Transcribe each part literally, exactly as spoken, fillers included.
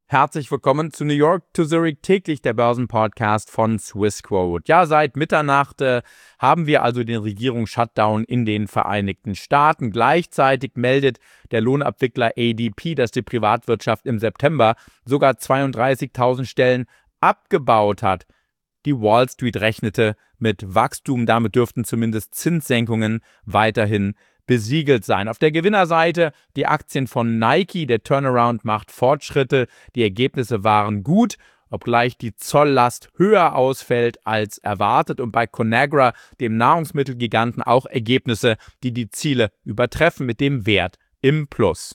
Herzlich willkommen zu New York to Zurich, täglich der Börsenpodcast von Swissquote. Ja, seit Mitternacht äh, haben wir also den Regierungsshutdown in den Vereinigten Staaten. Gleichzeitig meldet der Lohnabwickler A D P, dass die Privatwirtschaft im September sogar zweiunddreißigtausend Stellen abgebaut hat. Die Wall Street rechnete mit Wachstum, damit dürften zumindest Zinssenkungen weiterhin besiegelt sein. Auf der Gewinnerseite die Aktien von Nike, der Turnaround macht Fortschritte, die Ergebnisse waren gut, obgleich die Zolllast höher ausfällt als erwartet und bei Conagra, dem Nahrungsmittelgiganten, auch Ergebnisse, die die Ziele übertreffen, mit dem Wert im Plus.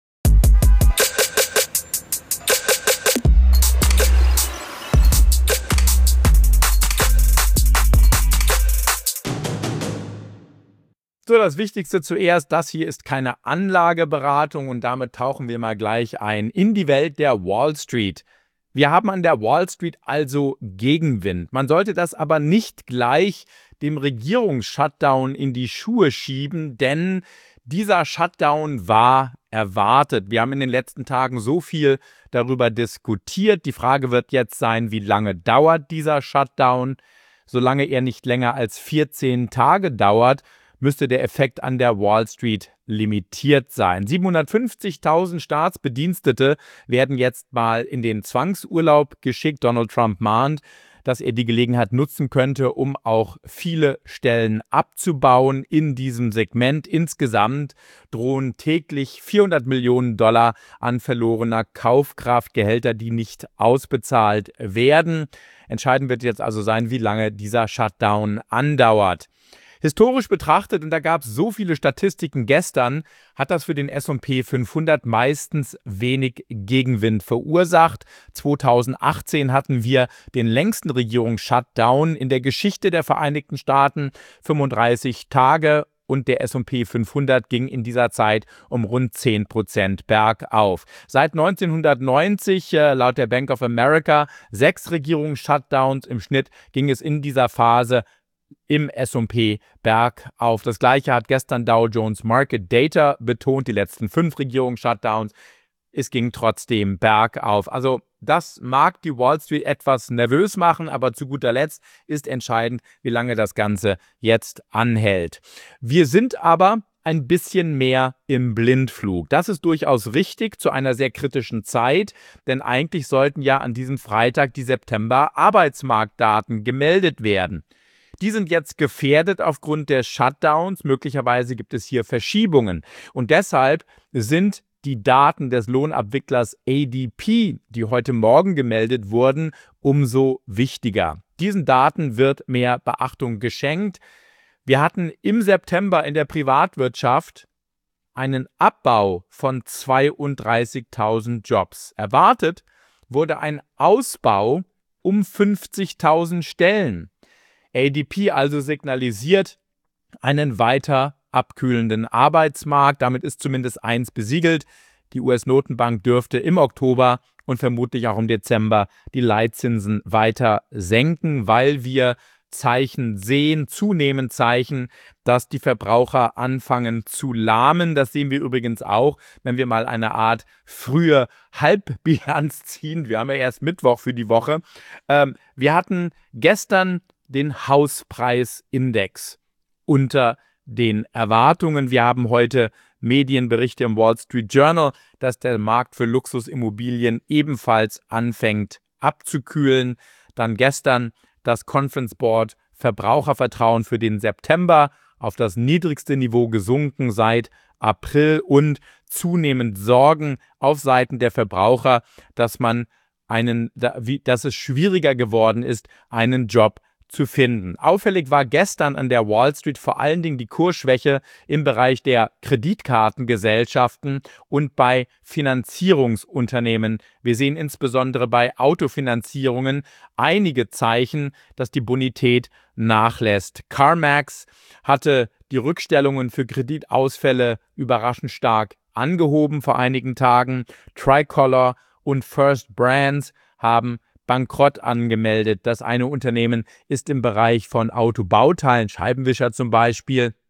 So, das Wichtigste zuerst, das hier ist keine Anlageberatung und damit tauchen wir mal gleich ein in die Welt der Wall Street. Wir haben an der Wall Street also Gegenwind. Man sollte das aber nicht gleich dem Regierungsshutdown in die Schuhe schieben, denn dieser Shutdown war erwartet. Wir haben in den letzten Tagen so viel darüber diskutiert. Die Frage wird jetzt sein, wie lange dauert dieser Shutdown? Solange er nicht länger als vierzehn Tage dauert, müsste der Effekt an der Wall Street limitiert sein. siebenhundertfünfzigtausend Staatsbedienstete werden jetzt mal in den Zwangsurlaub geschickt. Donald Trump mahnt, dass er die Gelegenheit nutzen könnte, um auch viele Stellen abzubauen in diesem Segment. Insgesamt drohen täglich vierhundert Millionen Dollar an verlorener Kaufkraft, Gehälter, die nicht ausbezahlt werden. Entscheidend wird jetzt also sein, wie lange dieser Shutdown andauert. Historisch betrachtet, und da gab es so viele Statistiken gestern, hat das für den S und P fünfhundert meistens wenig Gegenwind verursacht. zweitausendachtzehn hatten wir den längsten Regierungsshutdown in der Geschichte der Vereinigten Staaten, fünfunddreißig Tage. Und der S und P fünfhundert ging in dieser Zeit um rund zehn Prozent bergauf. Seit neunzehnhundertneunzig, äh, laut der Bank of America, sechs Regierungsshutdowns im Schnitt, ging es in dieser Phase im S und P bergauf. Das Gleiche hat gestern Dow Jones Market Data betont, die letzten fünf Regierungsshutdowns. Es ging trotzdem bergauf. Also das mag die Wall Street etwas nervös machen, aber zu guter Letzt ist entscheidend, wie lange das Ganze jetzt anhält. Wir sind aber ein bisschen mehr im Blindflug. Das ist durchaus richtig zu einer sehr kritischen Zeit, denn eigentlich sollten ja an diesem Freitag die September-Arbeitsmarktdaten gemeldet werden. Die sind jetzt gefährdet aufgrund der Shutdowns. Möglicherweise gibt es hier Verschiebungen. Und deshalb sind die Daten des Lohnabwicklers A D P, die heute Morgen gemeldet wurden, umso wichtiger. Diesen Daten wird mehr Beachtung geschenkt. Wir hatten im September in der Privatwirtschaft einen Abbau von zweiunddreißigtausend Jobs. Erwartet wurde ein Ausbau um fünfzigtausend Stellen. A D P also signalisiert einen weiter abkühlenden Arbeitsmarkt. Damit ist zumindest eins besiegelt. Die U S-Notenbank dürfte im Oktober und vermutlich auch im Dezember die Leitzinsen weiter senken, weil wir Zeichen sehen, zunehmend Zeichen, dass die Verbraucher anfangen zu lahmen. Das sehen wir übrigens auch, wenn wir mal eine Art frühe Halbbilanz ziehen. Wir haben ja erst Mittwoch für die Woche. Ähm, wir hatten gestern den Hauspreisindex unter den Erwartungen. Wir haben heute Medienberichte im Wall Street Journal, dass der Markt für Luxusimmobilien ebenfalls anfängt abzukühlen. Dann gestern das Conference Board Verbrauchervertrauen für den September auf das niedrigste Niveau gesunken seit April und zunehmend Sorgen auf Seiten der Verbraucher, dass man einen, dass es schwieriger geworden ist, einen Job zu finden. Auffällig war gestern an der Wall Street vor allen Dingen die Kursschwäche im Bereich der Kreditkartengesellschaften und bei Finanzierungsunternehmen. Wir sehen insbesondere bei Autofinanzierungen einige Zeichen, dass die Bonität nachlässt. CarMax hatte die Rückstellungen für Kreditausfälle überraschend stark angehoben vor einigen Tagen. Tricolor und First Brands haben Bankrott angemeldet. Das eine Unternehmen ist im Bereich von Autobauteilen, Scheibenwischer zum Beispiel,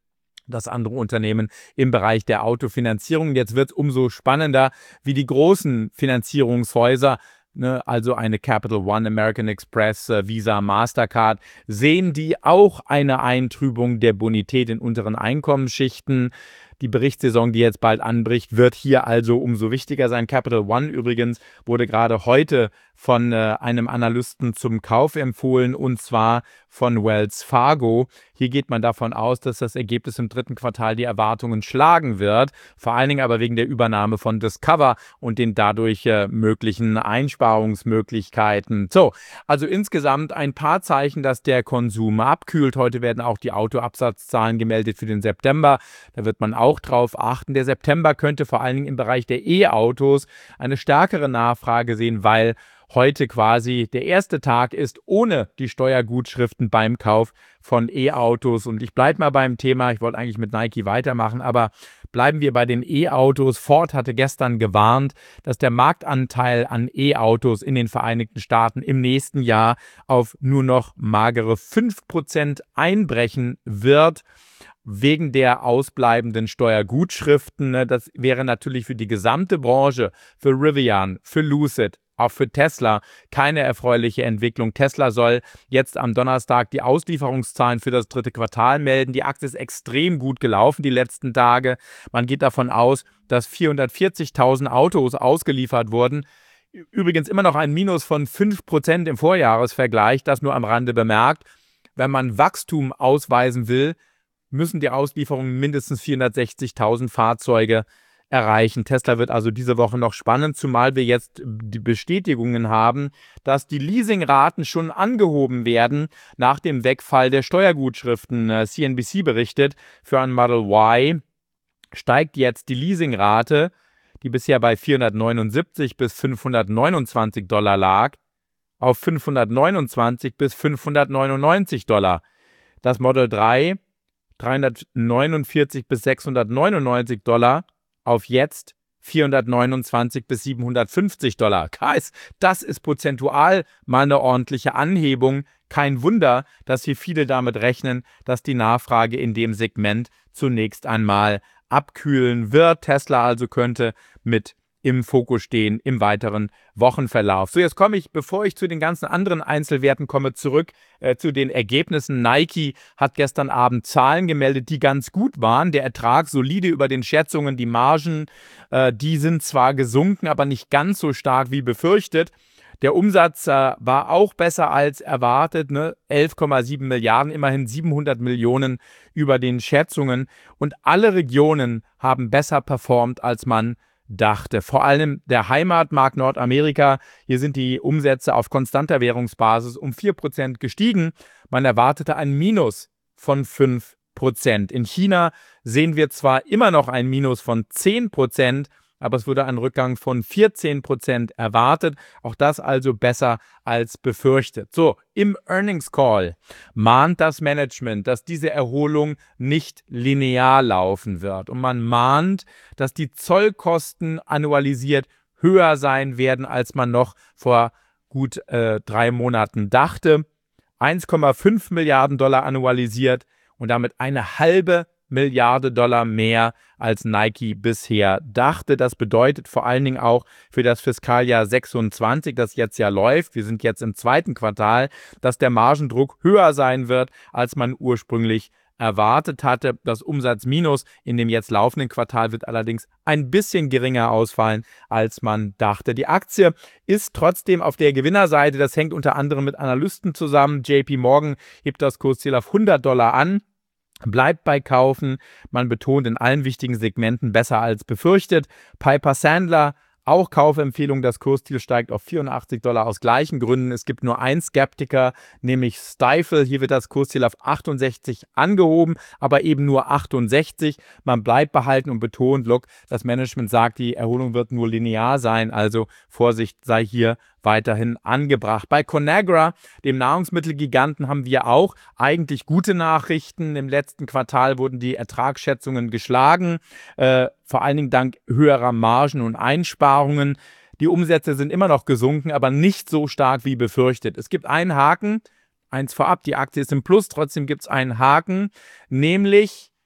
das andere Unternehmen im Bereich der Autofinanzierung. Jetzt wird es umso spannender, wie die großen Finanzierungshäuser, ne, also eine Capital One, American Express, äh, Visa, Mastercard, sehen die auch eine Eintrübung der Bonität in unteren Einkommensschichten. Die Berichtssaison, die jetzt bald anbricht, wird hier also umso wichtiger sein. Capital One übrigens wurde gerade heute von äh, einem Analysten zum Kauf empfohlen, und zwar von Wells Fargo. Hier geht man davon aus, dass das Ergebnis im dritten Quartal die Erwartungen schlagen wird, vor allen Dingen aber wegen der Übernahme von Discover und den dadurch äh, möglichen Einsparungsmöglichkeiten. So, also insgesamt ein paar Zeichen, dass der Konsum abkühlt. Heute werden auch die Autoabsatzzahlen gemeldet für den September. Da wird man auch drauf achten. Der September könnte vor allen Dingen im Bereich der E-Autos eine stärkere Nachfrage sehen, weil heute quasi der erste Tag ist ohne die Steuergutschriften beim Kauf von E-Autos. Und ich bleibe mal beim Thema, ich wollte eigentlich mit Nike weitermachen, aber bleiben wir bei den E-Autos. Ford hatte gestern gewarnt, dass der Marktanteil an E-Autos in den Vereinigten Staaten im nächsten Jahr auf nur noch magere fünf Prozent einbrechen wird, wegen der ausbleibenden Steuergutschriften. Das wäre natürlich für die gesamte Branche, für Rivian, für Lucid, auch für Tesla keine erfreuliche Entwicklung. Tesla soll jetzt am Donnerstag die Auslieferungszahlen für das dritte Quartal melden. Die Aktie ist extrem gut gelaufen die letzten Tage. Man geht davon aus, dass vierhundertvierzigtausend Autos ausgeliefert wurden. Übrigens immer noch ein Minus von fünf Prozent im Vorjahresvergleich, das nur am Rande bemerkt. Wenn man Wachstum ausweisen will, müssen die Auslieferungen mindestens vierhundertsechzigtausend Fahrzeuge erreichen. Tesla wird also diese Woche noch spannend, zumal wir jetzt die Bestätigungen haben, dass die Leasingraten schon angehoben werden nach dem Wegfall der Steuergutschriften. C N B C berichtet, für ein Model Y steigt jetzt die Leasingrate, die bisher bei vierhundertneunundsiebzig bis fünfhundertneunundzwanzig Dollar lag, auf fünfhundertneunundzwanzig bis fünfhundertneunundneunzig Dollar. Das Model drei dreihundertneunundvierzig bis sechshundertneunundneunzig Dollar auf jetzt vierhundertneunundzwanzig bis siebenhundertfünfzig Dollar. Guys, das ist prozentual mal eine ordentliche Anhebung. Kein Wunder, dass hier viele damit rechnen, dass die Nachfrage in dem Segment zunächst einmal abkühlen wird. Tesla also könnte mit im Fokus stehen im weiteren Wochenverlauf. So, jetzt komme ich, bevor ich zu den ganzen anderen Einzelwerten komme, zurück äh, zu den Ergebnissen. Nike hat gestern Abend Zahlen gemeldet, die ganz gut waren. Der Ertrag solide über den Schätzungen, die Margen, äh, die sind zwar gesunken, aber nicht ganz so stark wie befürchtet. Der Umsatz äh, war auch besser als erwartet, ne? elf Komma sieben Milliarden, immerhin siebenhundert Millionen über den Schätzungen. Und alle Regionen haben besser performt, als man dachte. Vor allem der Heimatmarkt Nordamerika. Hier sind die Umsätze auf konstanter Währungsbasis um vier Prozent gestiegen. Man erwartete ein Minus von fünf Prozent. In China sehen wir zwar immer noch ein Minus von zehn Prozent, aber es wurde ein Rückgang von vierzehn Prozent erwartet. Auch das also besser als befürchtet. So, im Earnings Call mahnt das Management, dass diese Erholung nicht linear laufen wird. Und man mahnt, dass die Zollkosten annualisiert höher sein werden, als man noch vor gut äh, drei Monaten dachte. eins Komma fünf Milliarden Dollar annualisiert und damit eine halbe Milliarde Dollar mehr, als Nike bisher dachte. Das bedeutet vor allen Dingen auch für das Fiskaljahr sechsundzwanzig, das jetzt ja läuft, wir sind jetzt im zweiten Quartal, dass der Margendruck höher sein wird, als man ursprünglich erwartet hatte. Das Umsatzminus in dem jetzt laufenden Quartal wird allerdings ein bisschen geringer ausfallen, als man dachte. Die Aktie ist trotzdem auf der Gewinnerseite. Das hängt unter anderem mit Analysten zusammen. J P Morgan hebt das Kursziel auf hundert Dollar an. Bleibt bei Kaufen. Man betont in allen wichtigen Segmenten besser als befürchtet. Piper Sandler, auch Kaufempfehlung. Das Kursziel steigt auf vierundachtzig Dollar aus gleichen Gründen. Es gibt nur einen Skeptiker, nämlich Stifel. Hier wird das Kursziel auf achtundsechzig angehoben, aber eben nur achtundsechzig. Man bleibt behalten und betont, look, das Management sagt, die Erholung wird nur linear sein. Also Vorsicht sei hier weiterhin angebracht. Bei Conagra, dem Nahrungsmittelgiganten, haben wir auch eigentlich gute Nachrichten. Im letzten Quartal wurden die Ertragsschätzungen geschlagen, äh, vor allen Dingen dank höherer Margen und Einsparungen. Die Umsätze sind immer noch gesunken, aber nicht so stark wie befürchtet. Es gibt einen Haken, eins vorab, die Aktie ist im Plus, trotzdem gibt es einen Haken, nämlich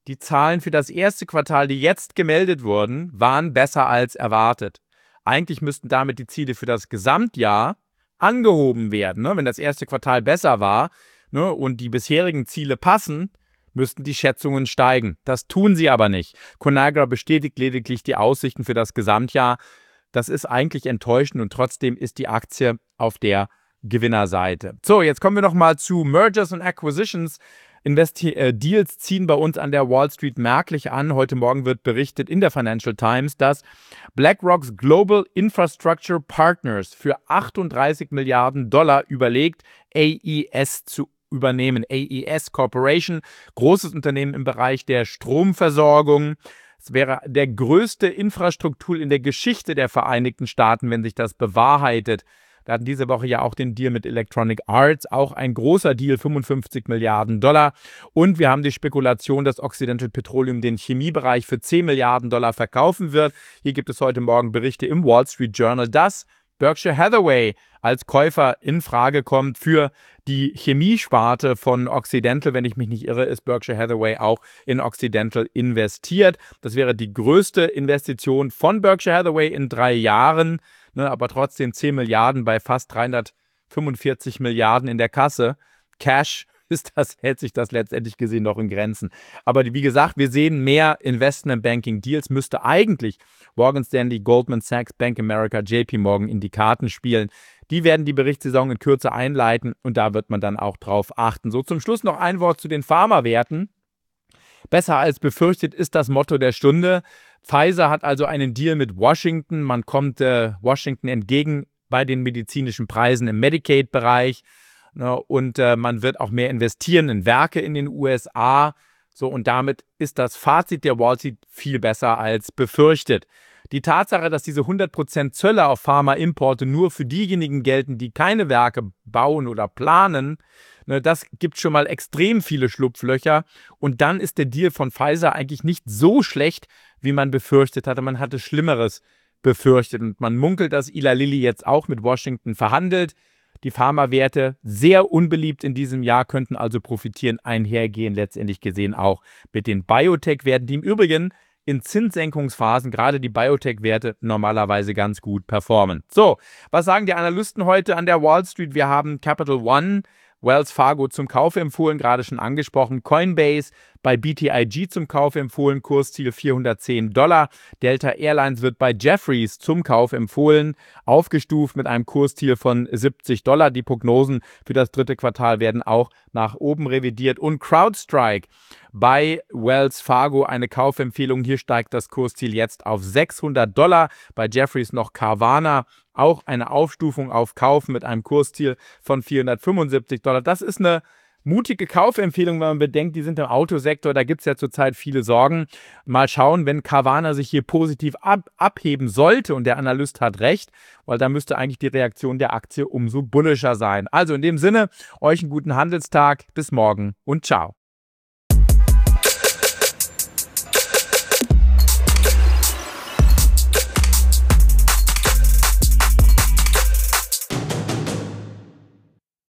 Die Zahlen für das erste Quartal, die jetzt gemeldet wurden, waren besser als erwartet. Eigentlich müssten damit die Ziele für das Gesamtjahr angehoben werden. Ne? Wenn das erste Quartal besser war, ne, und die bisherigen Ziele passen, müssten die Schätzungen steigen. Das tun sie aber nicht. Conagra bestätigt lediglich die Aussichten für das Gesamtjahr. Das ist eigentlich enttäuschend und trotzdem ist die Aktie auf der Gewinnerseite. So, jetzt kommen wir nochmal zu Mergers and Acquisitions. Investi äh, Deals ziehen bei uns an der Wall Street merklich an. Heute Morgen wird berichtet in der Financial Times, dass BlackRock's Global Infrastructure Partners für achtunddreißig Milliarden Dollar überlegt, A E S zu übernehmen. A E S Corporation, großes Unternehmen im Bereich der Stromversorgung. Es wäre der größte Infrastruktur in der Geschichte der Vereinigten Staaten, wenn sich das bewahrheitet. Wir hatten diese Woche ja auch den Deal mit Electronic Arts, auch ein großer Deal, fünfundfünfzig Milliarden Dollar. Und wir haben die Spekulation, dass Occidental Petroleum den Chemiebereich für zehn Milliarden Dollar verkaufen wird. Hier gibt es heute Morgen Berichte im Wall Street Journal, dass Berkshire Hathaway als Käufer in Frage kommt für die Chemiesparte von Occidental. Wenn ich mich nicht irre, ist Berkshire Hathaway auch in Occidental investiert. Das wäre die größte Investition von Berkshire Hathaway in drei Jahren. Ne, aber trotzdem zehn Milliarden bei fast dreihundertfünfundvierzig Milliarden in der Kasse. Cash ist das, hält sich das letztendlich gesehen noch in Grenzen. Aber wie gesagt, wir sehen mehr Investment-Banking-Deals, müsste eigentlich Morgan Stanley, Goldman Sachs, Bank of America, J P Morgan in die Karten spielen. Die werden die Berichtssaison in Kürze einleiten und da wird man dann auch drauf achten. So, zum Schluss noch ein Wort zu den Pharmawerten. Besser als befürchtet ist das Motto der Stunde. Pfizer hat also einen Deal mit Washington. Man kommt äh, Washington entgegen bei den medizinischen Preisen im Medicaid-Bereich. Ne, und äh, man wird auch mehr investieren in Werke in den U S A. So, und damit ist das Fazit der Wall Street viel besser als befürchtet. Die Tatsache, dass diese hundert Prozent Zölle auf Pharmaimporte nur für diejenigen gelten, die keine Werke bauen oder planen, ne, das gibt schon mal extrem viele Schlupflöcher. Und dann ist der Deal von Pfizer eigentlich nicht so schlecht, wie man befürchtet hatte. Man hatte Schlimmeres befürchtet. Und man munkelt, dass Eli Lilly jetzt auch mit Washington verhandelt. Die Pharmawerte, sehr unbeliebt in diesem Jahr, könnten also profitieren, einhergehen, letztendlich gesehen auch mit den Biotech-Werten, die im Übrigen in Zinssenkungsphasen gerade die Biotech-Werte normalerweise ganz gut performen. So, was sagen die Analysten heute an der Wall Street? Wir haben Capital One, Wells Fargo zum Kauf empfohlen, gerade schon angesprochen. Coinbase bei B T I G zum Kauf empfohlen, Kursziel vierhundertzehn Dollar. Delta Airlines wird bei Jefferies zum Kauf empfohlen, aufgestuft mit einem Kursziel von siebzig Dollar. Die Prognosen für das dritte Quartal werden auch nach oben revidiert. Und CrowdStrike bei Wells Fargo eine Kaufempfehlung. Hier steigt das Kursziel jetzt auf sechshundert Dollar. Bei Jefferies noch Carvana, auch eine Aufstufung auf Kauf mit einem Kursziel von vierhundertfünfundsiebzig Dollar. Das ist eine mutige Kaufempfehlung, wenn man bedenkt, die sind im Autosektor, da gibt es ja zurzeit viele Sorgen. Mal schauen, wenn Carvana sich hier positiv ab abheben sollte und der Analyst hat recht, weil da müsste eigentlich die Reaktion der Aktie umso bullischer sein. Also in dem Sinne, euch einen guten Handelstag, bis morgen und ciao.